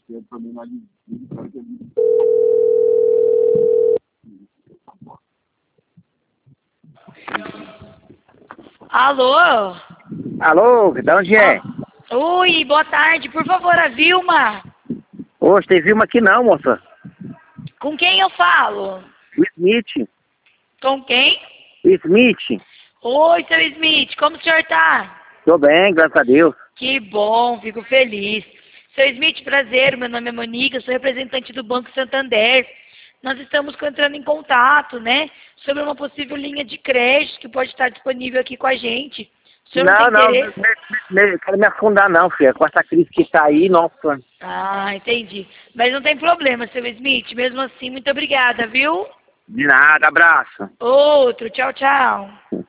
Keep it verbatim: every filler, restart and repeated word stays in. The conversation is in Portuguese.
Alô? Alô, de onde é? Ah, oi, boa tarde. Por favor, a Vilma. Hoje tem Vilma aqui não, moça. Com quem eu falo? O Smith. Com quem? Smith. Oi, seu Smith, como o senhor tá? Tô bem, graças a Deus. Que bom, fico feliz. Seu Smith, prazer, meu nome é Monica, sou representante do Banco Santander. Nós estamos entrando em contato, né, sobre uma possível linha de crédito que pode estar disponível aqui com a gente. O senhor não, Não, tem não, interesse? não, não quero me afundar não, filha. Com essa crise que tá aí, nossa. Ah, entendi. Mas não tem problema, seu Smith. Mesmo assim, muito obrigada, viu? De nada, abraço. Outro, tchau, tchau.